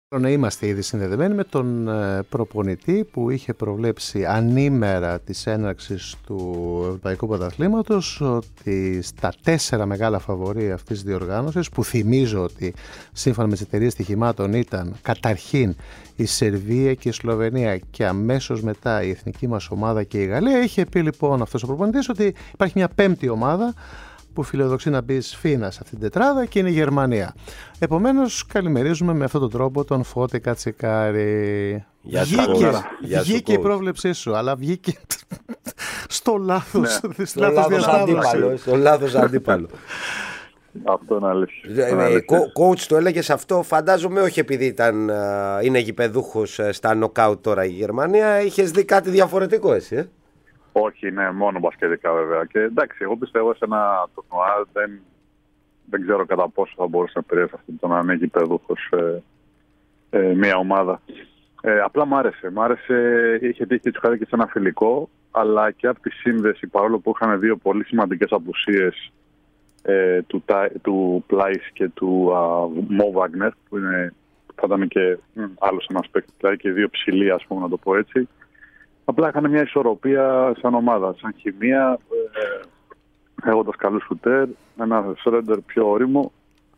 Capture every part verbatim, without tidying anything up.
Να είμαστε ήδη συνδεδεμένοι με τον προπονητή που είχε προβλέψει ανήμερα της έναρξης του Ευρωπαϊκού Πρωταθλήματος ότι στα τέσσερα μεγάλα φαβορί αυτής της διοργάνωσης, που θυμίζω ότι σύμφωνα με τις εταιρείες στοιχημάτων ήταν καταρχήν η Σερβία και η Σλοβενία και αμέσως μετά η εθνική μας ομάδα και η Γαλλία, είχε πει λοιπόν αυτός ο προπονητής ότι υπάρχει μια πέμπτη ομάδα που φιλοδοξεί να μπει σφήνα σε αυτήν την τετράδα και είναι η Γερμανία. Επομένως, καλημερίζουμε με αυτόν τον τρόπο τον Φώτη Κατσικάρη. Γεια βγήκε Γεια βγήκε η πρόβλεψή σου, αλλά βγήκε στο λάθος, ναι. στη λάθος διασταύρωση. Στο λάθος αντίπαλο. Αυτό είναι αλήθεια. Coach, το έλεγες αυτό, φαντάζομαι όχι επειδή ήταν, είναι γηπεδούχος στα νοκάουτ τώρα η Γερμανία, είχες δει κάτι διαφορετικό εσύ, ε? Όχι, ναι, μόνο μπασκετικά βέβαια. Και εντάξει, εγώ πιστεύω σε ένα τουρνουά δεν, δεν ξέρω κατά πόσο θα μπορούσε να επηρεάσει αυτό το να είναι γηπεδούχος ε, ε, μια ομάδα. Ε, απλά μ' άρεσε. Μ' άρεσε, είχε τύχει και του είχα δει και σε ένα φιλικό, αλλά και από τη σύνδεση, παρόλο που είχαν δύο πολύ σημαντικές απουσίες ε, του, του Πλάις και του Μο Βάγνερ, που είναι, θα ήταν και άλλος ένας παίκτης, δηλαδή και δύο ψηλοί, ας πούμε, να το πω έτσι. Απλά είχαν μια ισορροπία σαν ομάδα, σαν χημεία, ε, έχοντας καλούς σουτέρ, ένα Σρέντερ πιο όριμο,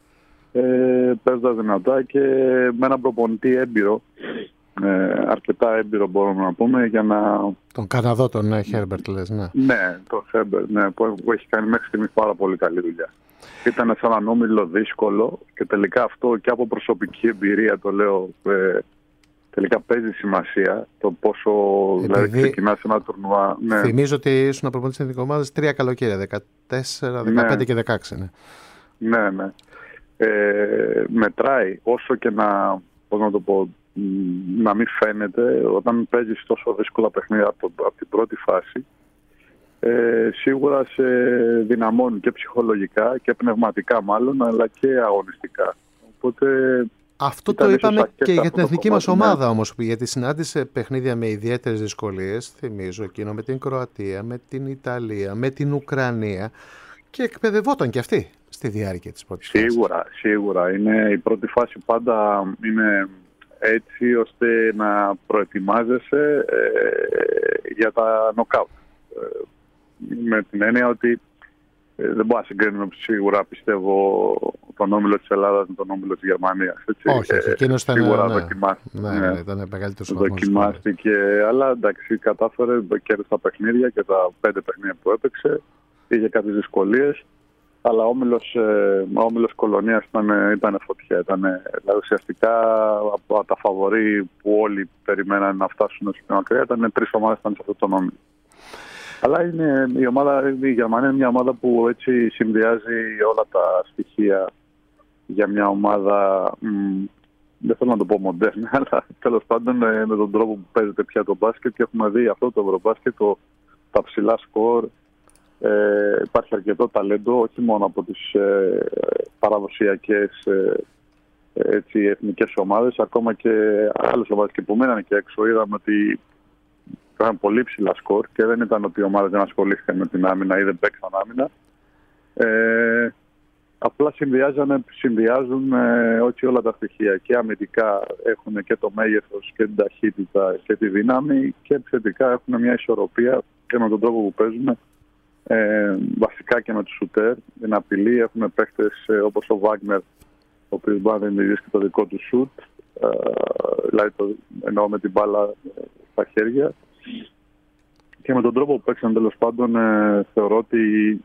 ε, παίζοντας δυνατά και με έναν προπονητή έμπειρο, ε, αρκετά έμπειρο μπορούμε να πούμε, για να... Τον Καναδό, τον ναι, Χέρμπερτ λες, ναι. Ναι, τον Χέρμπερτ, ναι, που, που έχει κάνει μέχρι στιγμής πάρα πολύ καλή δουλειά. Ήταν σαν έναν όμιλο δύσκολο και τελικά αυτό και από προσωπική εμπειρία το λέω... Ε, τελικά παίζει σημασία το πόσο δηλαδή, ξεκινά σε ένα τουρνουά. Ναι. Θυμίζω ότι ήσουν προπονητής στην εθνική ομάδα τρία καλοκαίρια, δεκατέσσερα, δεκαπέντε ναι. και δεκαέξι. Ναι, ναι. ναι. Ε, μετράει όσο και να, πώς να το πω, να μην φαίνεται, όταν παίζεις τόσο δύσκολα παιχνίδια από, από την πρώτη φάση, ε, σίγουρα σε δυναμώνει και ψυχολογικά και πνευματικά μάλλον, αλλά και αγωνιστικά. Οπότε... Αυτό το είπαμε και για την εθνική μας ομάδα όμως, γιατί συνάντησε παιχνίδια με ιδιαίτερες δυσκολίες, θυμίζω εκείνο με την Κροατία, με την Ιταλία, με την Ουκρανία και εκπαιδευόταν και αυτή στη διάρκεια της πρώτης φάσης. Σίγουρα, σίγουρα. Είναι, η πρώτη φάση πάντα είναι έτσι ώστε να προετοιμάζεσαι ε, για τα νοκάουτ. Ε, με την έννοια ότι Ε, δεν μπορώ να συγκρίνουμε σίγουρα, πιστεύω, τον όμιλο της Ελλάδας με τον όμιλο της Γερμανίας. Έτσι. Όχι, ε, εκείνος ήταν, σίγουρα ναι, δοκιμάστηκε. Ναι, ναι, ήταν μεγαλύτερος ο βαθμός. Δοκιμάστηκε, αλλά εντάξει, κατάφερε, κέρδισε τα παιχνίδια και τα πέντε παιχνίδια που έπαιξε. Είχε κάποιες δυσκολίες, αλλά ο όμιλος, ε, ο όμιλος Κολονίας ήταν, ήταν φωτιά. Ήταν, δηλαδή, ουσιαστικά από τα φαβορί που όλοι περιμέναν να φτάσουν στην μακριά, ήταν τρεις ομάδες σε αυτόν τον όμιλο. Αλλά είναι η, ομάδα, η Γερμανία είναι μια ομάδα που έτσι συνδυάζει όλα τα στοιχεία για μια ομάδα, μ, δεν θέλω να το πω μοντέρνα, αλλά τέλος πάντων με τον τρόπο που παίζεται πια το μπάσκετ και έχουμε δει αυτό το ευρωμπάσκετ, το, τα ψηλά σκορ, ε, υπάρχει αρκετό ταλέντο, όχι μόνο από τις ε, παραδοσιακές ε, έτσι, εθνικές ομάδες, ακόμα και άλλες ομάδες και που μέναν και έξω. Είδαμε ότι είχαν πολύ ψηλά σκορ και δεν ήταν ότι οι ομάδες δεν ασχολήθηκαν με την άμυνα ή δεν παίξαν άμυνα. Ε, απλά συνδυάζουν ε, όχι όλα τα στοιχεία. Και αμυντικά έχουν και το μέγεθος και την ταχύτητα και τη δύναμη και επιθετικά έχουν μια ισορροπία και με τον τρόπο που παίζουν. Ε, βασικά και με τους σουτέρ. Την απειλή έχουν παίχτες ε, όπως ο Βάγνερ, ο οποίος μπορεί να δημιουργήσει και το δικό του σουτ. Ε, δηλαδή το εννοώ με την μπάλα ε, στα χέρια. Και με τον τρόπο που παίξαν τέλος πάντων ε, θεωρώ ότι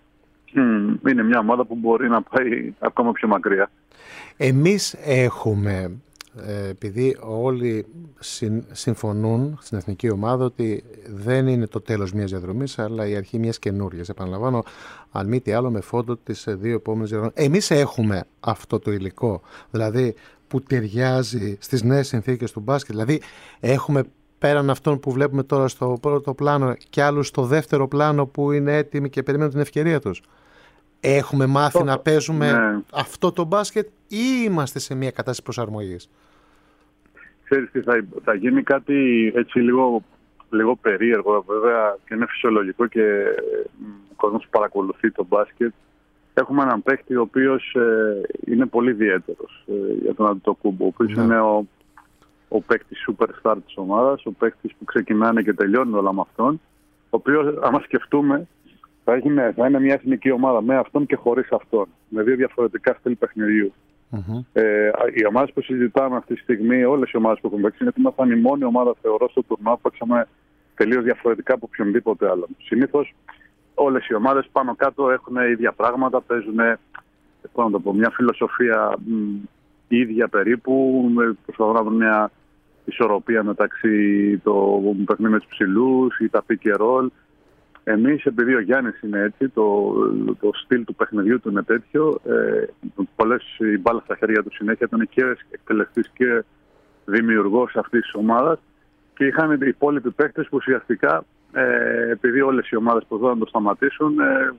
ε, είναι μια ομάδα που μπορεί να πάει ακόμα πιο μακριά. Εμείς έχουμε, ε, επειδή όλοι συν, συμφωνούν στην εθνική ομάδα ότι δεν είναι το τέλος μιας διαδρομής αλλά η αρχή μιας καινούριας. Επαναλαμβάνω, αν μη τι άλλο με φόντο τις δύο επόμενες διαδρομές. Εμείς έχουμε αυτό το υλικό, δηλαδή που ταιριάζει στις νέες συνθήκες του μπάσκετ. Δηλαδή έχουμε πέραν αυτών που βλέπουμε τώρα στο πρώτο πλάνο και άλλους στο δεύτερο πλάνο που είναι έτοιμοι και περιμένουν την ευκαιρία τους. Έχουμε μάθει να παίζουμε ναι. αυτό το μπάσκετ ή είμαστε σε μια κατάσταση προσαρμογής? Ξέρεις τι, θα, θα γίνει κάτι έτσι λίγο, λίγο περίεργο βέβαια και είναι φυσιολογικό και ο κόσμος που παρακολουθεί το μπάσκετ. Έχουμε έναν παίκτη ο οποίος ε, είναι πολύ ιδιαίτερος ε, για τον Αντετοκούνμπο, ο οποίος ναι. είναι ο ο παίκτης superstar της ομάδας, ο παίκτης που ξεκινάνε και τελειώνουν όλα με αυτόν, ο οποίος, άμα σκεφτούμε, θα είναι, θα είναι μια εθνική ομάδα με αυτόν και χωρίς αυτόν, με δύο διαφορετικά στυλ παιχνιδιού. Mm-hmm. Ε, οι ομάδες που συζητάμε αυτή τη στιγμή, όλες οι ομάδες που έχουν παίξει, γιατί ήμασταν η μόνη ομάδα, θεωρώ, στο τουρνουά που παίξαμε τελείως διαφορετικά από οποιονδήποτε άλλον. Συνήθως όλες οι ομάδες πάνω κάτω έχουν ίδια πράγματα, παίζουν, πώς να το πω, μια φιλοσοφία μ, ίδια περίπου, προσπαθούν να βρουν μια ισορροπία μεταξύ το παιχνίδι με τους ψηλούς ή τα pick and roll. Εμείς, επειδή ο Γιάννης είναι έτσι, το, το στυλ του παιχνιδιού του είναι τέτοιο, ε, πολλές η μπάλα στα χέρια του συνέχεια, ήταν και εκτελεστής και δημιουργός αυτής της ομάδας, και είχαν οι υπόλοιποι παίκτες που ουσιαστικά, ε, επειδή όλες οι ομάδες προσπαθούν να το σταματήσουν, ε,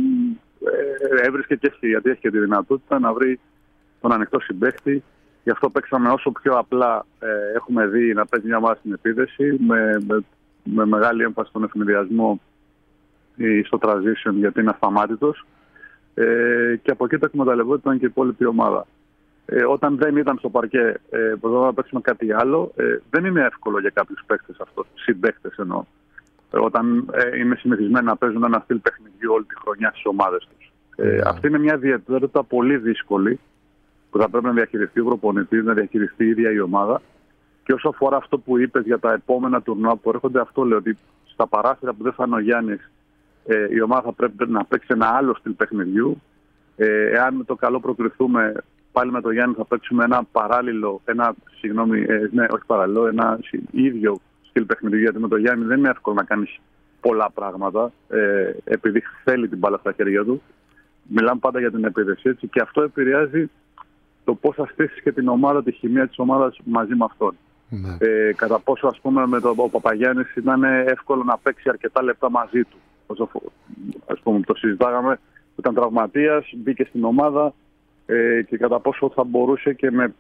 ε, έβρισκε και έχει, γιατί έχει και τη δυνατότητα να βρει τον ανοιχτό συμπαίχτη. Γι' αυτό παίξαμε όσο πιο απλά ε, έχουμε δει να παίζει μια ομάδα στην επίδεση, με, με, με μεγάλη έμφαση στον ευνηδιασμό ή στο transition, γιατί είναι ασταμάτητος. Ε, και από εκεί το εκμεταλλευόταν και η υπόλοιπη ομάδα. Ε, όταν δεν ήταν στο παρκέ, ε, προσπαθούμε να παίξουμε κάτι άλλο. Ε, δεν είναι εύκολο για κάποιους παίκτες αυτό, συμπαίκτες εννοώ. Ε, όταν ε, είναι συνηθισμένοι να παίζουν ένα στυλ παιχνιδιού όλη τη χρονιά στις ομάδες τους. Ε, yeah. Αυτή είναι μια ιδιαιτερότητα πολύ δύσκολη που θα πρέπει να διαχειριστεί ο προπονητής, να διαχειριστεί η ίδια η ομάδα. Και όσο αφορά αυτό που είπες για τα επόμενα τουρνουά που έρχονται, αυτό λέω ότι στα παράθυρα που δεν θα είναι ο Γιάννης, ε, η ομάδα θα πρέπει να παίξει ένα άλλο στυλ παιχνιδιού. Ε, εάν με το καλό προκριθούμε, πάλι με τον Γιάννη θα παίξουμε ένα παράλληλο, ένα, συγγνώμη, ε, ναι, όχι παράλληλο, ένα ίδιο στυλ παιχνιδιού. Γιατί με τον Γιάννη δεν είναι εύκολο να κάνεις πολλά πράγματα, ε, επειδή θέλει την μπάλα στα χέρια του. Μιλάμε πάντα για την επίδεση, έτσι, και αυτό επηρεάζει το πώς θα στήσεις και την ομάδα, τη χημεία της ομάδας μαζί με αυτόν. Ναι. Ε, κατά πόσο, ας πούμε, με τον ο Παπαγιάννης ήταν εύκολο να παίξει αρκετά λεπτά μαζί του. Όσο, ας πούμε, το συζητάγαμε, ήταν τραυματίας, μπήκε στην ομάδα, ε, και κατά πόσο θα μπορούσε και με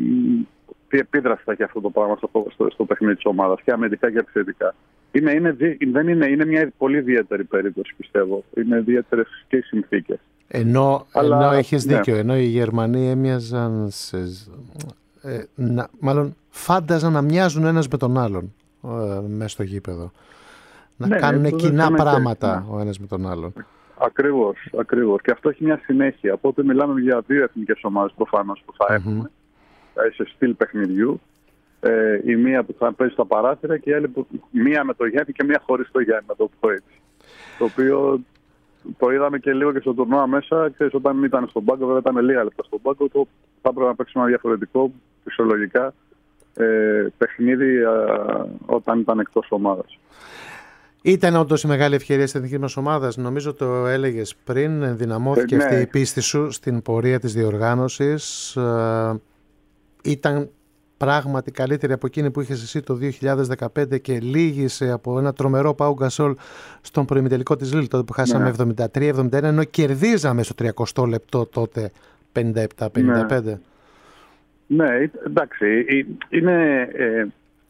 τι επίδραση θα έχει αυτό το πράγμα στο, στο, στο παιχνίδι της ομάδας, και αμυντικά και επιθετικά. Είναι, είναι, δεν είναι, είναι μια πολύ ιδιαίτερη περίπτωση, πιστεύω. Είναι ιδιαίτερες και οι συνθήκες. Ενώ, Αλλά, ενώ έχεις δίκιο, ναι. Ενώ οι Γερμανοί έμοιαζαν σε, ε, να, μάλλον φάνταζαν να μοιάζουν ένας με τον άλλον ε, μέσα στο γήπεδο. Να ναι, κάνουν κοινά πράγματα και, ναι. ο ένας με τον άλλον. Ακριβώς, ακριβώς. Και αυτό έχει μια συνέχεια. Οπότε μιλάμε για δύο εθνικές ομάδες προφανώς που θα mm-hmm. έχουμε. Σε στυλ παιχνιδιού. Ε, η μία που θα παίζει στα παράθυρα και η άλλη που, μία με το Γιάννη και μία χωρίς το Γιάννη, να το πω έτσι. Το οποίο το είδαμε και λίγο και στο τουρνουά μέσα. Ξέρεις, όταν ήταν στον πάγκο, βέβαια ήταν λίγα λεπτά στον πάγκο, το θα έπρεπε να παίξουμε ένα διαφορετικό, φυσιολογικά, ε, παιχνίδι ε, όταν ήταν εκτός ομάδας. Ήταν όντως η μεγάλη ευκαιρία της εθνικής μας ομάδας. Νομίζω το έλεγες πριν, ενδυναμώθηκε ε, ναι. αυτή η πίστη σου στην πορεία της διοργάνωσης. Ε, ήταν πράγματι καλύτερη από εκείνη που είχες εσύ το δύο χιλιάδες δεκαπέντε και λύγησε από ένα τρομερό Πάου Γκασόλ στον προημιτελικό της Λίλ, τότε που χάσαμε ναι. εβδομήντα τρία εβδομήντα ένα, ενώ κερδίζαμε στο τριακοστό λεπτό τότε πενήντα επτά πενήντα πέντε. Ναι, ναι, εντάξει, είναι... Ε...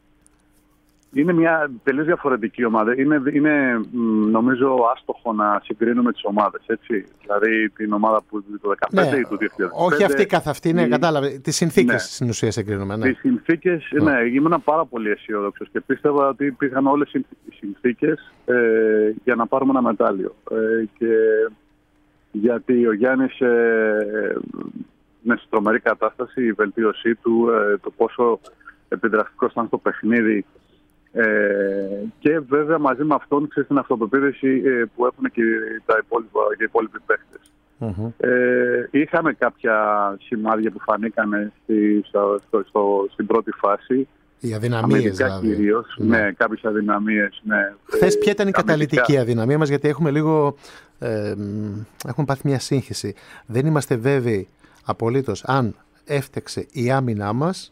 Είναι μια τελείως διαφορετική ομάδα. Είναι, είναι νομίζω άστοχο να συγκρίνουμε τις ομάδες, έτσι. Δηλαδή την ομάδα που το δεκαπέντε ναι, ή το δύο χιλιάδες πέντε. Όχι αυτή καθ' αυτή, ναι, η... κατάλαβε. Τις συνθήκες ναι. στην ουσία συγκρίνουμε. Ναι. Τις συνθήκες, ναι, ναι ήμουν πάρα πολύ αισιόδοξος και πίστευα ότι υπήρχαν όλες οι συνθήκες ε, για να πάρουμε ένα μετάλλιο. Ε, και γιατί ο Γιάννης ε, είναι σε τρομερή κατάσταση, η βελτίωσή του, ε, το πόσο επιδραστικός ήταν στο παιχνίδι. Ε, και βέβαια μαζί με αυτόν, ξέρεις, την αυτοπεποίθηση ε, που έχουν και τα υπόλοιπα, και οι υπόλοιποι παίκτες. Mm-hmm. Ε, είχαμε κάποια σημάδια που φανήκανε στη, στο, στο, στο, στην πρώτη φάση. Οι αδυναμίες δηλαδή. Κυρίως, ναι. ναι, κάποιες αδυναμίες. Ναι. Χθες ποια ήταν η καταλυτική αδυναμία μας, γιατί έχουμε λίγο, ε, έχουμε πάθει μια σύγχυση. Δεν είμαστε βέβαιοι απολύτως αν έφτεξε η άμυνά μας,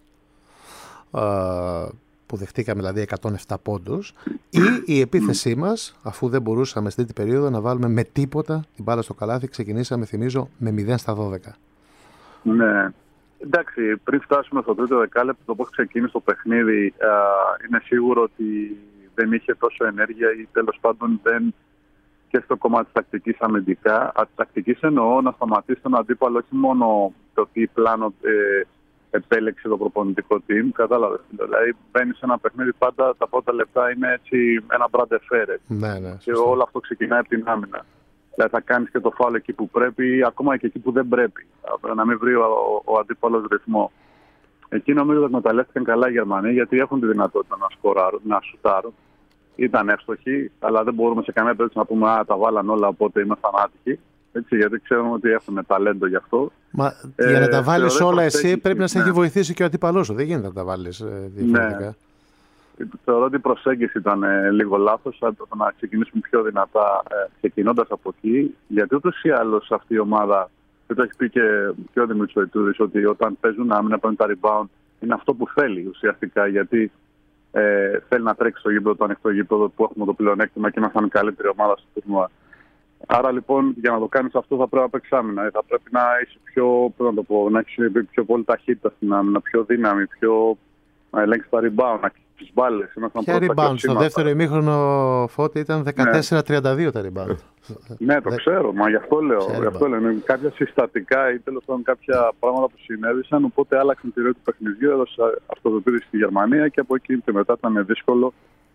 ε, που δεχτήκαμε δηλαδή εκατόν επτά πόντους, ή η επίθεσή μας, αφού δεν μπορούσαμε στην τρίτη περίοδο να βάλουμε με τίποτα την μπάλα στο καλάθι, ξεκινήσαμε, θυμίζω, με μηδέν στα δώδεκα. Ναι. Εντάξει, πριν φτάσουμε στο τρίτο δεκάλεπτο, το πώς ξεκίνησε το παιχνίδι, α, είναι σίγουρο ότι δεν είχε τόσο ενέργεια ή τέλος πάντων δεν και στο κομμάτι της τακτικής αμυντικά. Της τακτικής εννοώ να σταματήσει τον αντίπαλο, όχι μόνο το τι πλάνο ε, επέλεξε το προπονητικό team. Κατάλαβες. Δηλαδή μπαίνει σε ένα παιχνίδι πάντα τα πρώτα λεπτά είναι έτσι ένα μπραντεφέρε. Ναι, ναι, και όλο αυτό ξεκινάει από την άμυνα. Δηλαδή θα κάνεις και το φάουλ εκεί που πρέπει, ακόμα και εκεί που δεν πρέπει. Να μην βρει ο, ο αντίπαλος ρυθμό. Εκεί νομίζω ότι εκμεταλλεύτηκαν καλά οι Γερμανοί, γιατί έχουν τη δυνατότητα να σκοράρουν, να σουτάρουν. Ήταν εύστοχοι, αλλά δεν μπορούμε σε καμία περίπτωση να πούμε Α, τα βάλαν όλα, οπότε ήμασταν άτυχοι. Έτσι, γιατί ξέρουμε ότι έχουν ταλέντο γι' αυτό. Μα ε, για να τα βάλεις όλα εσύ πρέπει να σε ναι. έχει βοηθήσει και ο αντίπαλός σου. Δεν γίνεται να τα βάλεις ε, διαφορετικά. Ναι. Θεωρώ ότι η προσέγγιση ήταν ε, λίγο λάθος. Θα έπρεπε να ξεκινήσουμε πιο δυνατά ε, ξεκινώντας από εκεί. Γιατί ούτως ή άλλως αυτή η ομάδα, και το έχει πει και, και ο Δημήτρης Βοητούρης, ότι όταν παίζουν άμυνα παίρνουν τα rebound, είναι αυτό που θέλει ουσιαστικά. Γιατί ε, θέλει να τρέξει στο γήπεδο, το ανοιχτό γήπεδο που έχουμε το πλεονέκτημα και ήμασταν η καλύτερη ομάδα στο τουρνουά. Άρα λοιπόν για να το κάνεις αυτό θα πρέπει να παίξεις άμυνα. Θα πρέπει να είσαι πιο, να το πω, να έχεις πιο πολύ ταχύτητα στην άμυνα, πιο δύναμη, πιο να ελέγξεις τα rebound, να κλείσεις τις μπάλες. Ποια rebound στο δεύτερο ημίχρονο, Φώτη, ήταν δεκατέσσερα τριάντα δύο τα rebound. Ναι, το ξέρω, μα γι' αυτό λέω. Γι' αυτό λέω. Είναι κάποια συστατικά ή τέλος πάντων κάποια πράγματα που συνέβησαν, οπότε άλλαξαν τη ροή του παιχνιδιού, έδωσε αυτοδοτήρηση στη Γερμανία και από εκεί και μετά ήταν δύσκολο.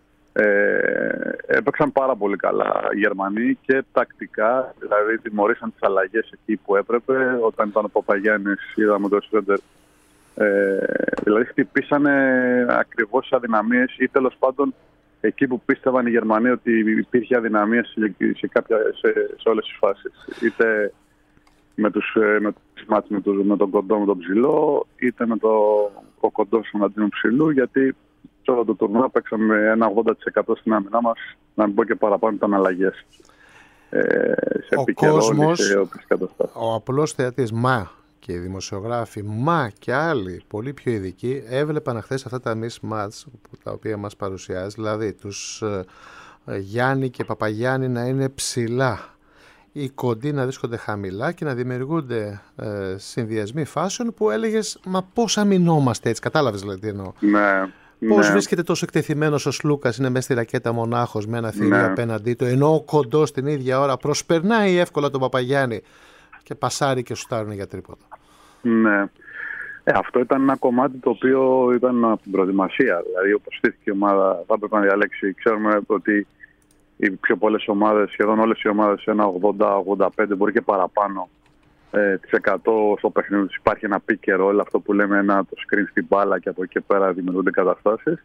Ε, έπαιξαν πάρα πολύ καλά οι Γερμανοί και τακτικά, δηλαδή τιμωρήσαν τις αλλαγές εκεί που έπρεπε. Όταν ήταν ο Παπαγιάννης, είδαμε το Σρέντερ, ε, δηλαδή χτυπήσανε ακριβώς τις αδυναμίες ή τέλος πάντων εκεί που πίστευαν οι Γερμανοί ότι υπήρχε αδυναμία σε, σε, κάποια, σε, σε όλες τις φάσεις. Είτε με, τους, με, τους, με, τους, με τον κοντό, με τον ψηλό, είτε με το, ο κοντός εναντίον ψηλού, γιατί σε όλο το τουρνουά παίξαμε ένα ογδόντα τοις εκατό στην άμυνά μας, να μην πω και παραπάνω, ήταν αλλαγές. Ε, σε ο κόσμος, σε όποιες καταστάσεις. Ο απλός θεατής, μα και οι δημοσιογράφοι, μα και άλλοι πολύ πιο ειδικοί, έβλεπαν χθες αυτά τα mismatch τα οποία μας παρουσιάζει, δηλαδή τους ε, Γιάννη και Παπαγιάννη να είναι ψηλά, οι κοντοί να βρίσκονται χαμηλά και να δημιουργούνται ε, συνδυασμοί φάσεων που έλεγες μα πώς αμυνόμαστε έτσι, κατάλαβες δηλαδή τι εννοώ. Ναι. Πώς ναι. βρίσκεται τόσο εκτεθειμένος ο Σλούκας, είναι μέσα στη ρακέτα μονάχος με ένα θηρίο ναι. απέναντί του, ενώ ο κοντός την ίδια ώρα προσπερνάει εύκολα τον Παπαγιάννη και πασάρει και σουτάρουν για τρίποτα. Ναι. Ε, αυτό ήταν ένα κομμάτι το οποίο ήταν από την προετοιμασία. Δηλαδή, όπως στήθηκε η ομάδα, θα έπρεπε να διαλέξει. Ξέρουμε ότι οι πιο πολλές ομάδες, σχεδόν όλες οι ομάδες, ένα ογδόντα ογδόντα πέντε μπορεί και παραπάνω ε, τις εκατό στο παιχνίδι τους υπάρχει ένα pick and roll, αυτό που λέμε ένα το screen στην μπάλα και από εκεί και πέρα δημιουργούνται καταστάσεις.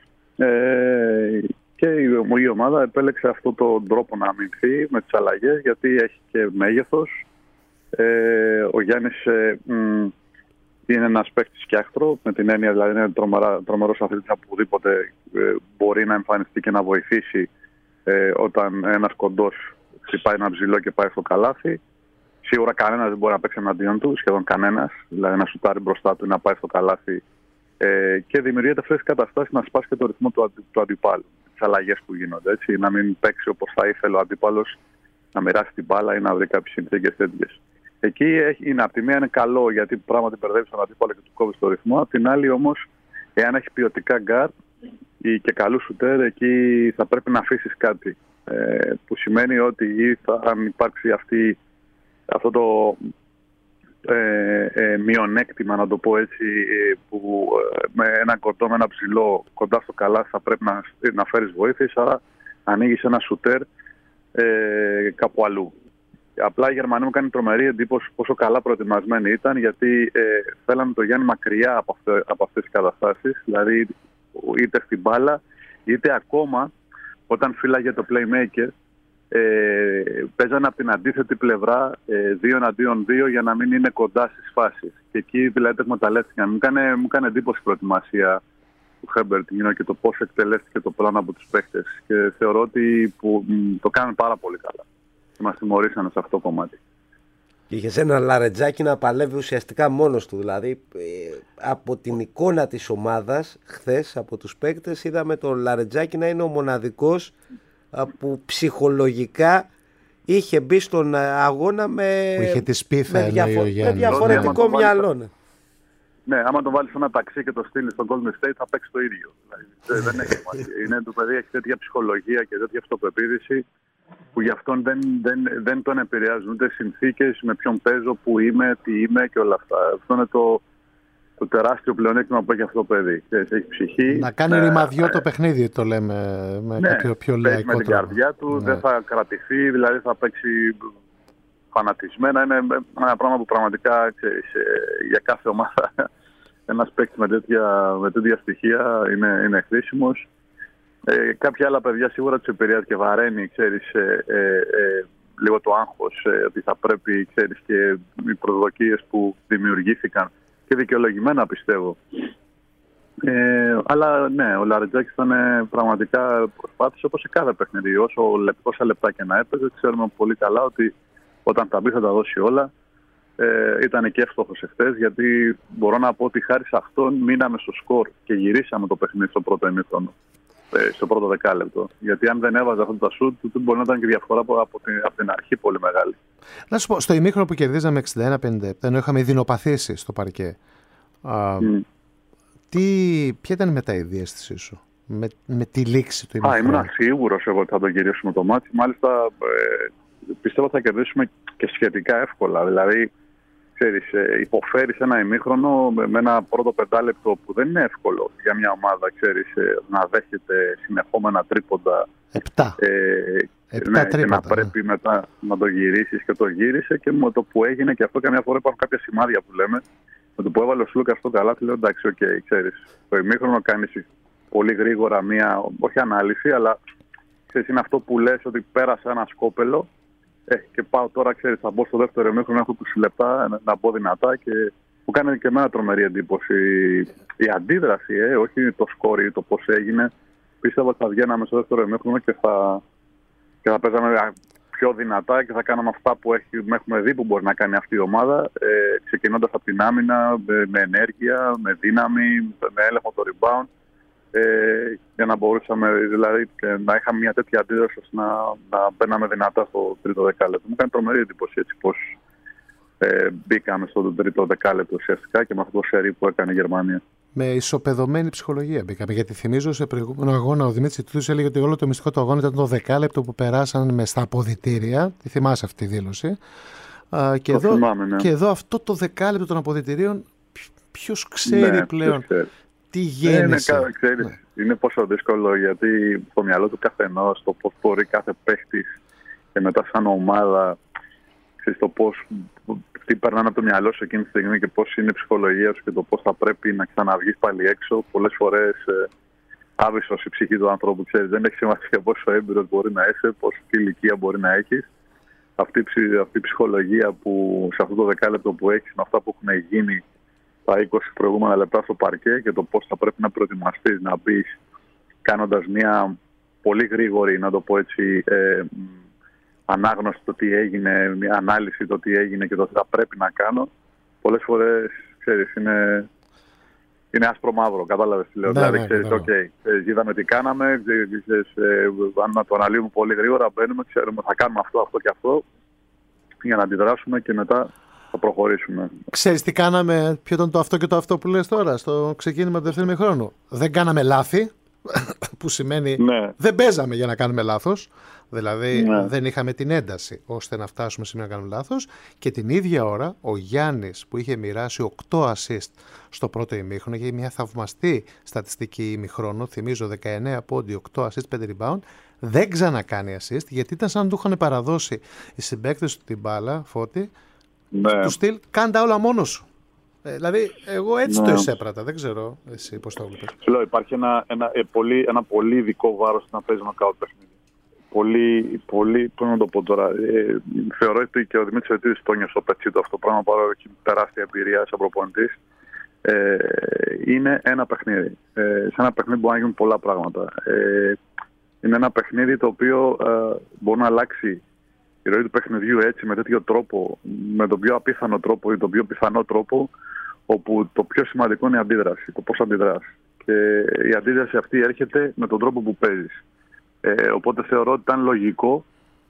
Ε, και η ομάδα επέλεξε αυτόν τον τρόπο να αμυνθεί με τις αλλαγές, γιατί έχει και μέγεθος. Ε, ο Γιάννης ε, μ, είναι ένας παίκτης σκιάχτρο, με την έννοια δηλαδή είναι τρομερά, τρομερός αθλητής, από οπουδήποτε ε, μπορεί να εμφανιστεί και να βοηθήσει ε, όταν ένας κοντός χτυπάει ένα ψηλό και πάει στο καλάθι. Σίγουρα κανένας δεν μπορεί να παίξει εναντίον του, σχεδόν κανένας, δηλαδή να σουτάρει μπροστά του ή να πάει στο καλάθι. Ε, και δημιουργείται αυτές τις καταστάσεις να σπάσει και το ρυθμό του, αντι, του αντιπάλου. Τις αλλαγές που γίνονται, έτσι, να μην παίξει όπως θα ήθελε ο αντίπαλος, να μοιράσει την μπάλα ή να βρει κάποιες συνθήκες τέτοιες. Εκεί είναι, από τη μία είναι καλό, γιατί πράγματι μπερδεύει τον αντίπαλο και του κόβει το ρυθμό. Απ' την άλλη όμως, εάν έχει ποιοτικά γκάρ και καλού σουτέρ, εκεί θα πρέπει να αφήσεις κάτι. Ε, που σημαίνει ότι ή θα, αν υπάρξει αυτή, αυτό το ε, ε, μειονέκτημα, να το πω έτσι, ε, που ε, με ένα κοντό, με ένα ψηλό κοντά στο καλάθι θα πρέπει να, να φέρεις βοήθειες, άρα ανοίγεις ένα σουτέρ ε, κάπου αλλού. Απλά οι Γερμανοί μου κάνει τρομερή εντύπωση πόσο καλά προετοιμασμένοι ήταν, γιατί ε, θέλανε το Γιάννη μακριά από, αυτέ, από αυτές τις καταστάσεις, δηλαδή είτε στην μπάλα είτε ακόμα όταν φύλαγε το playmaker, ε, παίζανε από την αντίθετη πλευρά ε, δύο εναντίον δύο για να μην είναι κοντά στις φάσεις. Και εκεί δηλαδή το εκμεταλλεύτηκαν. Μου έκανε, μου έκανε εντύπωση η προετοιμασία του Χέμπερτ και το πώς εκτελέστηκε το πλάνο από τους παίχτες. Και θεωρώ ότι που, το κάνουν πάρα πολύ καλά. Και μας τιμωρήσανε σε αυτό το κομμάτι. Είχες ένα Λαρετζάκι να παλεύει ουσιαστικά μόνος του. Δηλαδή ε, από την εικόνα της ομάδας χθες, από τους παίκτες, είδαμε τον Λαρετζάκι να είναι ο μοναδικός που ψυχολογικά είχε μπει στον αγώνα με, που είχε τη σπίθα, με, διαφο- με διαφορετικό ναι, μυαλό. Ναι. ναι, άμα τον βάλεις σε ένα ταξί και το στείλεις στον Golden State θα παίξει το ίδιο. Δηλαδή, δεν έχει σημασία. Είναι το παιδί, έχει τέτοια ψυχολογία και τέτοια αυτοπεποίθηση που γι' αυτόν δεν, δεν, δεν τον επηρεάζουν ούτε συνθήκες, με ποιον παίζω, που είμαι, τι είμαι και όλα αυτά. Αυτό είναι το, το τεράστιο πλεονέκτημα που έχει αυτό το παιδί. Έχει ψυχή. Να κάνει ε, ρημαδιό ε, το παιχνίδι, το λέμε με ναι, κάποιο πιο λαϊκό με την τρόπο. καρδιά του, Ναι. δεν θα κρατηθεί, δηλαδή θα παίξει φανατισμένα. Είναι ένα πράγμα που πραγματικά, ξέρεις, για κάθε ομάδα ένας παίκτης με τέτοια, με τέτοια στοιχεία είναι, είναι χρήσιμος. Ε, κάποια άλλα παιδιά σίγουρα τους επηρεάζει και βαραίνει, ξέρεις, ε, ε, ε, λίγο το άγχος, ε, ότι θα πρέπει, ξέρεις, και οι προσδοκίες που δημιουργήθηκαν και δικαιολογημένα πιστεύω. Ε, αλλά ναι, ο Λαρετζάκης ήταν πραγματικά προσπάθησε όπως σε κάθε παιχνίδι. Όσο πόσα λεπτά και να έπαιζε, ξέρουμε πολύ καλά ότι όταν θα μπει θα τα δώσει όλα. Ε, ήταν και εύστοχος εχθές, γιατί μπορώ να πω ότι χάρη σε αυτόν μείναμε στο σκορ και γυρίσαμε το παιχνίδι στο πρώτο ημίχρονο, ε, στο πρώτο δεκάλεπτο. Γιατί αν δεν έβαζε αυτό το σουτ, μπορεί να ήταν και διαφορά από, από, την, από την αρχή πολύ μεγάλη. Να σου πω, στο ημίχρονο που κερδίζαμε εξήντα ένα πενήντα επτά, ενώ είχαμε δεινοπαθήσει στο παρκέ, α, mm. τι, ποια ήταν μετά η διαίσθησή σου με, με τη λήξη του ημίχρονου? Α, ήμουν σίγουρος εγώ ότι θα το γυρίσουμε το μάτι. Μάλιστα, ε, πιστεύω ότι θα κερδίσουμε και σχετικά εύκολα. Δηλαδή, ξέρεις, ε, υποφέρεις ένα ημίχρονο με ένα πρώτο πεντάλεπτο που δεν είναι εύκολο για μια ομάδα, ξέρεις, ε, να δέχεται συνεχόμενα τρίποντα. Επτά. Ε, Επτά ναι, τρίποντα, και να πρέπει ναι. μετά να το γυρίσεις, και το γύρισε, και με το που έγινε, και αυτό καμιά φορά υπάρχουν κάποια σημάδια που λέμε, με το που έβαλε ο Σλούκας στο καλάθι, λέω εντάξει, οκ, okay, ξέρεις, το ημίχρονο κάνεις πολύ γρήγορα μία, όχι ανάλυση, αλλά ξέρεις, είναι αυτό που λες ότι πέρασα ένα σκόπελο. Ε, και πάω τώρα, ξέρεις, θα μπω στο δεύτερο ημίχρονο, έχω είκοσι λεπτά να μπω δυνατά, και μου κάνει και εμένα τρομερή εντύπωση η αντίδραση, ε, όχι το σκόρ ή το πώς έγινε. Πίστευα ότι θα βγαίναμε στο δεύτερο ημίχρονο και θα, και θα παίζαμε πιο δυνατά και θα κάναμε αυτά που έχει, έχουμε δει που μπορεί να κάνει αυτή η ομάδα, ε, ξεκινώντας από την άμυνα, με, με ενέργεια, με δύναμη, με έλεγχο το rebound. Ε, για να μπορούσαμε, δηλαδή, να είχαμε μια τέτοια αντίδραση ώστε να, να μπαίναμε δυνατά στο τρίτο δεκάλεπτο. Μου κάνει τρομερή εντύπωση έτσι πως ε, μπήκαμε στο τρίτο δεκάλεπτο ουσιαστικά και με αυτό το σερί που έκανε η Γερμανία. Με ισοπεδωμένη ψυχολογία μπήκαμε. Γιατί θυμίζω σε προηγούμενο αγώνα ο Δημήτρης Τούτης έλεγε ότι όλο το μυστικό του αγώνα ήταν το δεκάλεπτο που περάσαν με στα αποδυτήρια. Τη θυμάσαι αυτή τη δήλωση. Α, και, εδώ, θυμάμαι, ναι. και εδώ αυτό το δεκάλεπτο των αποδυτηρίων, ποιος ξέρει ναι, πλέον ξέρει. Τι γέννησε. Είναι, ξέρεις, ναι. είναι πόσο δύσκολο, γιατί στο μυαλό του καθενός, το πώς μπορεί κάθε παίχτης και μετά σαν ομάδα, ξέρεις, το πώς, τι περνάνε από το μυαλό σου εκείνη τη στιγμή και πώς είναι η ψυχολογία σου και το πώς θα πρέπει να ξαναβγείς πάλι έξω. Πολλές φορές ε, άβυσσος η ψυχή του ανθρώπου, ξέρεις, δεν έχει σημασία πόσο έμπειρος μπορεί να είσαι, πόσο ηλικία μπορεί να έχεις. Αυτή, αυτή η ψυχολογία που σε αυτό το δεκάλεπτο που έχεις, με αυτά που έχουν γίνει τα είκοσι προηγούμενα λεπτά στο παρκέ, και το πώς θα πρέπει να προετοιμαστείς, να μπεις κάνοντας μια πολύ γρήγορη, να το πω έτσι, ε, ανάγνωση το τι έγινε, μια ανάλυση το τι έγινε και το τι θα πρέπει να κάνω. Πολλές φορές, ξέρεις, είναι, είναι άσπρο μαύρο, κατάλαβες τι λέω. Ναι, δηλαδή, ναι, ξέρεις, οκ, okay, είδαμε τι κάναμε, ξέρεις, ε, αν να το αναλύουμε πολύ γρήγορα, μπαίνουμε, ξέρουμε θα κάνουμε αυτό, αυτό και αυτό, για να αντιδράσουμε και μετά θα προχωρήσουμε. Ξέρεις τι κάναμε, ποιο ήταν το αυτό και το αυτό που λες τώρα, στο ξεκίνημα του δεύτερου ημιχρόνου? Δεν κάναμε λάθη, που σημαίνει ναι. δεν παίζαμε για να κάνουμε λάθος. Δηλαδή ναι. δεν είχαμε την ένταση ώστε να φτάσουμε σε να κάνουμε λάθος. Και την ίδια ώρα ο Γιάννης, που είχε μοιράσει οκτώ assist στο πρώτο ημίχρονο, είχε μια θαυμαστή στατιστική ημιχρόνου, θυμίζω δεκαεννέα πόντι, οκτώ assist, πέντε rebound, δεν ξανακάνει assist, γιατί ήταν σαν να του είχαν παραδώσει οι συμπαίκτες του την μπάλα, Φώτη, ναι. του στυλ κάντα όλα μόνος σου. Ε, δηλαδή, εγώ έτσι ναι. το εισέπρατα. Δεν ξέρω εσύ πώς το βλέπεις. Λέω, υπάρχει ένα, ένα, ένα, πολύ, ένα πολύ ειδικό βάρος να παίζει νοκάουτ παιχνίδι. Πολύ, πολύ, πώς να το πω τώρα. Ε, θεωρώ ότι και ο Δημήτρης Σωτήρης το νιώσε στο πετσί του αυτό το πράγμα, παρόλο έχει τεράστια εμπειρία σαν προπονητής. Ε, είναι ένα παιχνίδι. Ε, σε ένα παιχνίδι μπορεί να γίνουν πολλά πράγματα. Ε, είναι ένα παιχνίδι το οποίο ε, μπορεί να αλλάξει η ροή του παιχνιδιού έτσι, με τέτοιο τρόπο, με τον πιο απίθανο τρόπο ή τον πιο πιθανό τρόπο, όπου το πιο σημαντικό είναι η αντίδραση, το πώς αντιδράς. Και η αντίδραση αυτή έρχεται με τον τρόπο που παίζεις. Ε, οπότε θεωρώ ότι ήταν λογικό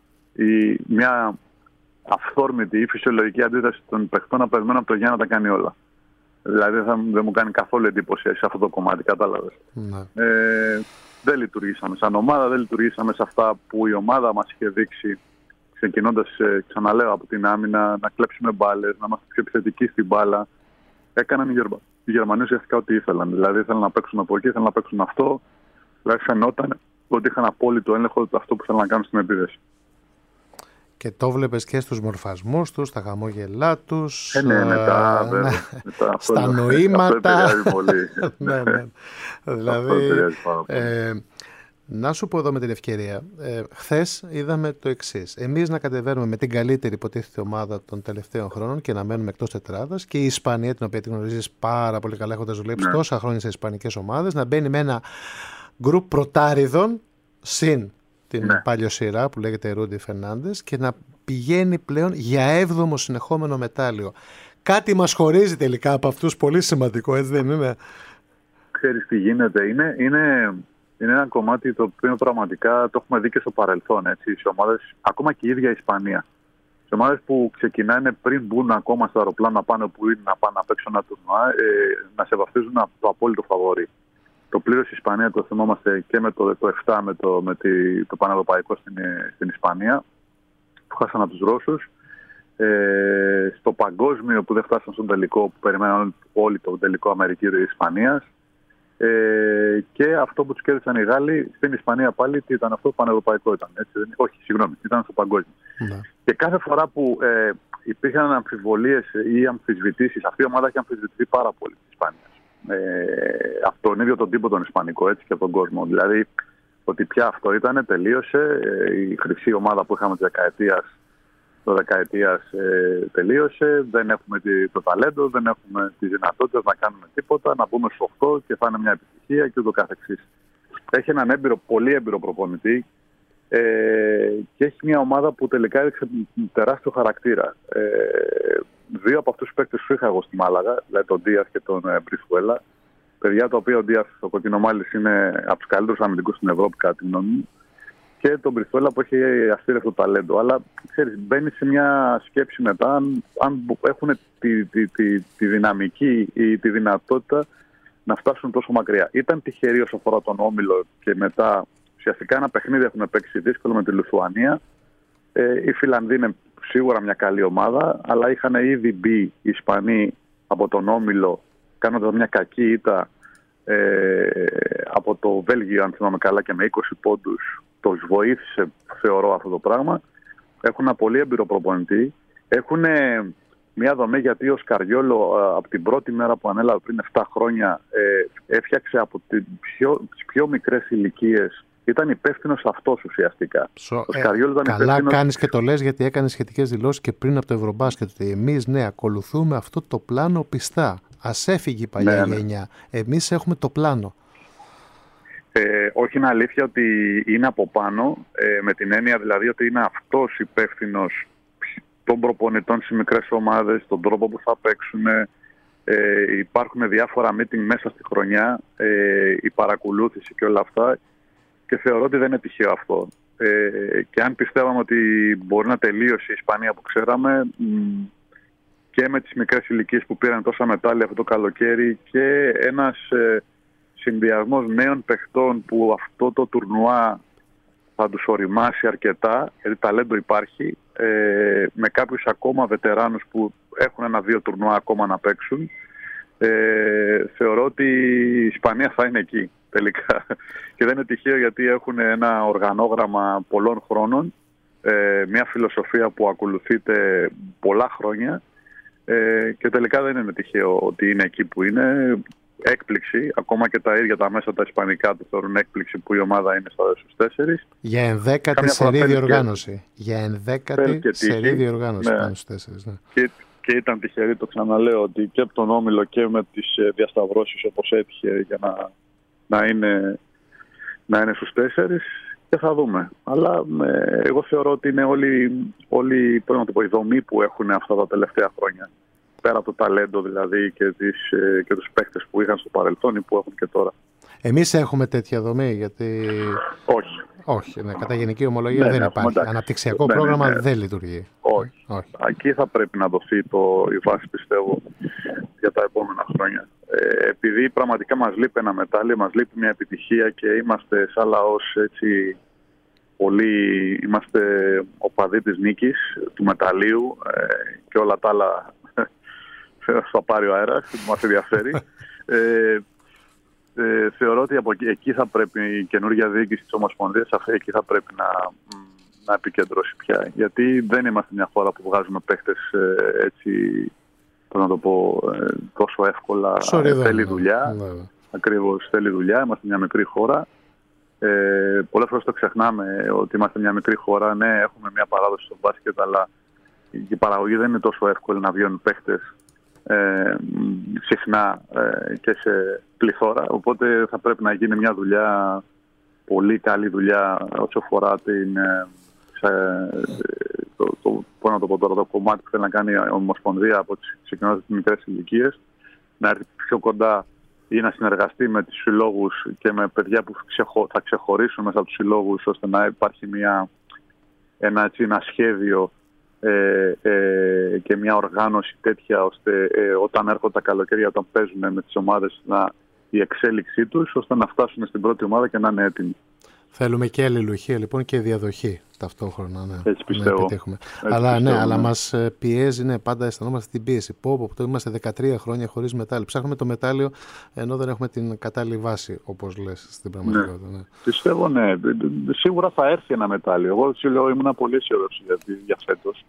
η, μια αυθόρμητη ή φυσιολογική αντίδραση των παιχτών να περιμένουν από το Γιάννη να τα κάνει όλα. Δηλαδή θα, δεν μου κάνει καθόλου εντύπωση σε αυτό το κομμάτι, κατάλαβες. Ναι. Ε, δεν λειτουργήσαμε σαν ομάδα, δεν λειτουργήσαμε σε αυτά που η ομάδα μας είχε δείξει, ξεκινώντας, ξαναλέω, από την άμυνα, να κλέψουμε μπάλες, να είμαστε πιο επιθετικοί στην μπάλα. έκαναν οι, Γερμα... οι Γερμανοί ουσιαστικά ό,τι ήθελαν. Δηλαδή ήθελαν να παίξουν από εκεί, ήθελαν να παίξουν αυτό. Δηλαδή φαινόταν ότι είχαν απόλυτο έλεγχο αυτό που ήθελαν να κάνουν στην επίδεση. Και το βλέπεις και στους μορφασμούς τους, στα χαμόγελά τους, ε, ναι, μετά, βέβαια, μετά, στα αυτό, νοήματα. Αυτό πολύ. ναι, ναι. Δηλαδή, ε, να σου πω εδώ με την ευκαιρία, ε, χθες είδαμε το εξής. Εμείς να κατεβαίνουμε με την καλύτερη υποτίθεται ομάδα των τελευταίων χρόνων και να μένουμε εκτός τετράδας, και η Ισπανία, την οποία την γνωρίζεις πάρα πολύ καλά έχοντας δουλέψει ναι. τόσα χρόνια σε ισπανικές ομάδες, να μπαίνει με ένα γκρουπ πρωτάριδων συν την ναι. παλιοσυρά που λέγεται Ρούντι Φερνάντες και να πηγαίνει πλέον για έβδομο συνεχόμενο μετάλλιο. Κάτι μας χωρίζει τελικά από αυτούς, πολύ σημαντικό, έτσι δεν είναι? Ξέρεις τι γίνεται, είναι, είναι, είναι ένα κομμάτι το οποίο πραγματικά το έχουμε δει και στο παρελθόν, έτσι, σε ομάδες, ακόμα και η ίδια η Ισπανία. Σε ομάδες που ξεκινάνε πριν μπουν ακόμα στο αεροπλάνο να πάνε όπου είναι να πάνε να παίξουν ένα τουρνουά, ε, να σε βαφτίζουν το απόλυτο φαβορί. Το πλήρωσε η Ισπανία, το θυμόμαστε και με το, το επτά με το, με τη, το Πανευρωπαϊκό στην, στην Ισπανία, που χάσαν από τους Ρώσους. Ε, στο παγκόσμιο που δεν φτάσαν στον τελικό, που περιμέναν όλοι το τελικό Αμερική-Ισπανίας. Ε, και αυτό που τους κέρδισαν οι Γάλλοι στην Ισπανία πάλι, τι ήταν αυτό, το Πανευρωπαϊκό ήταν. Έτσι, δεν, όχι, συγγνώμη, ήταν στο παγκόσμιο. Ναι. Και κάθε φορά που ε, υπήρχαν αμφιβολίες ή αμφισβητήσεις, αυτή η ομάδα έχει αμφισβητηθεί πάρα πολύ στην Ισπανία. Ε, από τον ίδιο τον τύπο τον Ισπανικό, έτσι, και από τον κόσμο. Δηλαδή ότι πια αυτό ήταν, τελείωσε. Ε, η χρυσή ομάδα που είχαμε τη δεκαετίας, το δεκαετίας ε, τελείωσε. Δεν έχουμε το ταλέντο, δεν έχουμε τις δυνατότητες να κάνουμε τίποτα, να μπούμε στους οκτώ και θα είναι μια επιτυχία και ούτω καθεξής. Έχει έναν έμπειρο, πολύ έμπειρο προπονητή ε, και έχει μια ομάδα που τελικά έδειξε τεράστιο χαρακτήρα. Ε, Δύο από αυτούς τους παίκτες που είχα εγώ στη Μάλαγα, δηλαδή τον Ντίας και τον ε, Μπριθουέλα, παιδιά τα οποία ο Ντίας, ο Κοκκινομάλης, είναι από τους καλύτερους αμυντικούς στην Ευρώπη, κατά τη γνώμη μου, και τον Μπριθουέλα που έχει αστήρευτο ταλέντο. Αλλά ξέρεις, μπαίνει σε μια σκέψη μετά, αν, αν έχουν τη, τη, τη, τη δυναμική ή τη δυνατότητα να φτάσουν τόσο μακριά. Ήταν τυχεροί όσο αφορά τον όμιλο και μετά ουσιαστικά ένα παιχνίδι έχουν παίξει δύσκολο με τη Λιθουανία. Ε, η Φιλανδοί είναι σίγουρα μια καλή ομάδα, αλλά είχαν ήδη μπει οι Ισπανοί από τον όμιλο κάνοντας μια κακή ήττα ε, από το Βέλγιο, αν θυμάμαι καλά, και με είκοσι πόντους. Τους βοήθησε, θεωρώ, αυτό το πράγμα. Έχουν ένα πολύ έμπειρο προπονητή. Έχουν μια δομή, γιατί ο Σκαριόλο από την πρώτη μέρα που ανέλαβε πριν επτά χρόνια ε, έφτιαξε από τις πιο, τις πιο μικρές ηλικίες. Ήταν υπεύθυνος αυτός ουσιαστικά. So, ο ε, ήταν καλά υπεύθυνος... κάνεις και το λες, γιατί έκανε σχετικές δηλώσεις και πριν από το Ευρωμπάσκετ, ότι εμείς ναι, ακολουθούμε αυτό το πλάνο πιστά. Ας έφυγε η παλιά ναι, γενιά. Ναι. Εμείς έχουμε το πλάνο. Ε, όχι, είναι αλήθεια ότι είναι από πάνω, ε, με την έννοια δηλαδή ότι είναι αυτός υπεύθυνος των προπονητών στις μικρές ομάδες, τον τρόπο που θα παίξουν. Ε, υπάρχουν διάφορα meeting μέσα στη χρονιά, ε, η παρακολούθηση και όλα αυτά. Και θεωρώ ότι δεν είναι τυχαίο αυτό. Ε, και αν πιστεύαμε ότι μπορεί να τελείωσε η Ισπανία που ξέραμε, μ, και με τις μικρές ηλικίες που πήραν τόσα μετάλλια αυτό το καλοκαίρι και ένας ε, συνδυασμός νέων παιχτών που αυτό το τουρνουά θα τους οριμάσει αρκετά, γιατί ταλέντο υπάρχει, ε, με κάποιους ακόμα βετεράνους που έχουν ένα-δύο τουρνουά ακόμα να παίξουν, ε, θεωρώ ότι η Ισπανία θα είναι εκεί τελικά. Και δεν είναι τυχαίο, γιατί έχουν ένα οργανόγραμμα πολλών χρόνων, ε, μια φιλοσοφία που ακολουθείται πολλά χρόνια, ε, και τελικά δεν είναι τυχαίο ότι είναι εκεί που είναι. Έκπληξη, ακόμα και τα ίδια τα μέσα τα ισπανικά το θεωρούν έκπληξη που η ομάδα είναι στους τέσσερις. Για ενδέκατη σερί διοργάνωση. Και... Για ενδέκατη σερί διοργάνωση, ναι, πάνω στους τέσσερις. Ναι. Και, και ήταν τυχερή, το ξαναλέω, ότι και από τον όμιλο και με τις διασταυρώσεις όπως έτυχε για να, να, είναι, να είναι στους τέσσερις, και θα δούμε. Αλλά ε, εγώ θεωρώ ότι είναι όλη, όλη το, η δομή που έχουν αυτά τα τελευταία χρόνια. Πέρα από το ταλέντο δηλαδή και, τις, και τους παίκτες που είχαν στο παρελθόν ή που έχουν και τώρα. Εμείς έχουμε τέτοια δομή, γιατί... Όχι. Όχι, ναι, κατά γενική ομολογία ναι, δεν ναι, υπάρχει. Εντάξει. Αναπτυξιακό ναι, πρόγραμμα ναι, ναι. δεν λειτουργεί. Όχι. Όχι. Εκεί θα πρέπει να δοθεί το, η βάση, πιστεύω, για τα επόμενα χρόνια. Ε, επειδή πραγματικά μας λείπει ένα μετάλλιο, μας λείπει μια επιτυχία και είμαστε σαν λαός έτσι... Πολύ, είμαστε οπαδοί της νίκης, του μεταλλίου, ε, και όλα τα άλλα θα πάρει ο αέρας, που μας ενδιαφέρει. ε, ε, θεωρώ ότι από εκεί, εκεί θα πρέπει η καινούργια διοίκηση της Ομοσπονδίας, εκεί θα πρέπει να, να επικεντρώσει πια. Γιατί δεν είμαστε μια χώρα που βγάζουμε παίχτες ε, έτσι, πώς να το πω, ε, τόσο εύκολα. Σωρίδα, θέλει ναι, δουλειά. Ναι. Ακριβώς, θέλει δουλειά. Είμαστε μια μικρή χώρα. Ε, πολλές φορές το ξεχνάμε ότι είμαστε μια μικρή χώρα. Ναι, έχουμε μια παράδοση στο μπάσκετ, αλλά η παραγωγή δεν είναι τόσο εύκολη να βγαίνουν παίχτες ε, συχνά ε, και σε πληθώρα. Οπότε θα πρέπει να γίνει μια δουλειά, πολύ καλή δουλειά, όσο αφορά την, ε, σε, το, το, το, το, το, το κομμάτι που θέλει να κάνει η Ομοσπονδία από τις ξεκινώντας τις μικρές ηλικίες, να έρθει πιο κοντά ή να συνεργαστεί με τους συλλόγους και με παιδιά που θα ξεχωρίσουν μέσα από τους συλλόγους, ώστε να υπάρχει μια, ένα, έτσι, ένα σχέδιο ε, ε, και μια οργάνωση τέτοια, ώστε ε, όταν έρχονται τα καλοκαίρια, όταν παίζουν με τις ομάδες, να, η εξέλιξή τους, ώστε να φτάσουν στην πρώτη ομάδα και να είναι έτοιμοι. Θέλουμε και αλληλουχία λοιπόν και διαδοχή ταυτόχρονα. Ναι, έτσι πιστεύω. Έτσι αλλά πιστεύω, ναι, αλλά ναι. μας πιέζει, ναι, πάντα αισθανόμαστε την πίεση. Πω, πω, πω, είμαστε δεκατρία χρόνια χωρίς μετάλλιο. Ψάχνουμε το μετάλλιο ενώ δεν έχουμε την κατάλληλη βάση, όπως λες, στην πραγματικότητα. Ναι. Ναι. Πιστεύω, ναι. Σίγουρα θα έρθει ένα μετάλλιο. Εγώ σου λέω, ήμουν πολύ αισιόδοξο για, για φέτος.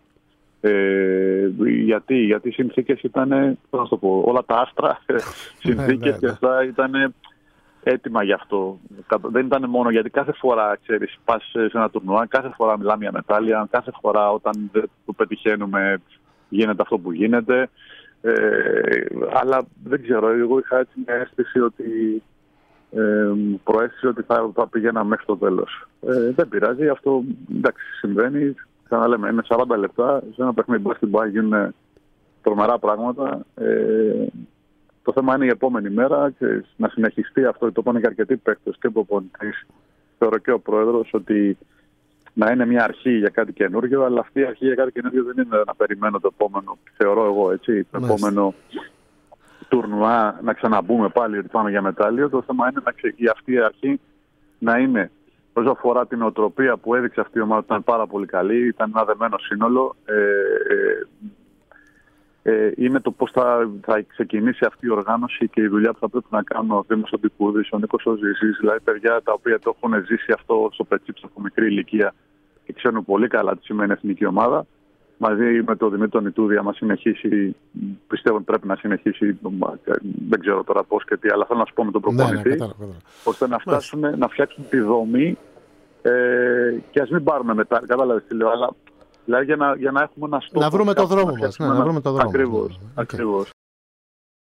Ε, γιατί, γιατί οι συνθήκες ήταν, πώς να το πω, όλα τα άστρα συνθήκες και αυτά ήταν έτοιμα γι' αυτό. Δεν ήταν μόνο γιατί κάθε φορά, ξέρεις, πας σε ένα τουρνουά, κάθε φορά μιλάμε για μετάλλια, κάθε φορά όταν δεν το πετυχαίνουμε γίνεται αυτό που γίνεται. Ε, αλλά δεν ξέρω, εγώ είχα έτσι μια αίσθηση ότι ε, προέστησε ότι θα, θα πηγαίναμε μέχρι το τέλος. Ε, δεν πειράζει, αυτό εντάξει συμβαίνει. Ξαναλέμε, είναι σαράντα λεπτά, σε ένα παιχνίδι μπάσκετμπολ γίνουν τρομερά πράγματα. Ε, το θέμα είναι η επόμενη μέρα και να συνεχιστεί αυτό. Το πάνε και αρκετοί παίκτες και προπονητής, θεωρώ και ο πρόεδρος, ότι να είναι μια αρχή για κάτι καινούργιο, αλλά αυτή η αρχή για κάτι καινούργιο δεν είναι να περιμένω το επόμενο, θεωρώ εγώ, έτσι, το επόμενο τουρνουά να ξαναμπούμε πάλι ότι πάμε για μετάλλιο. Το θέμα είναι να ξε... αυτή η αρχή να είναι, όσο αφορά την οτροπία που έδειξε αυτή η ομάδα, ήταν πάρα πολύ καλή, ήταν ένα δεμένο σύνολο. Ε, ε, ε, είναι το πώς θα, θα ξεκινήσει αυτή η οργάνωση και η δουλειά που θα πρέπει να κάνουν ο Δήμος Αντικούδης, ο Νίκος ο Ζήσης, δηλαδή παιδιά τα οποία το έχουν ζήσει αυτό στο πετσίψο από μικρή ηλικία και ξέρουν πολύ καλά τι σημαίνει εθνική ομάδα. Μαζί με τον Δημήτρη Ιτούδη, άμα συνεχίσει, πιστεύω ότι πρέπει να συνεχίσει, δεν ξέρω τώρα πώς και τι, αλλά θέλω να σου πω με τον προπονητή, ναι, ναι, κατάλαβα, κατάλαβα. ώστε να φτάσουν, να φτιάξουν τη δομή ε, και ας μην πάρουμε μετά, κατάλαβες τι λέω, αλλά δηλαδή για να, για να έχουμε ένα στόχο. Να βρούμε το δρόμο μας. Ναι, να βρούμε το δρόμο. Ακριβώς. Okay. Ακριβώς.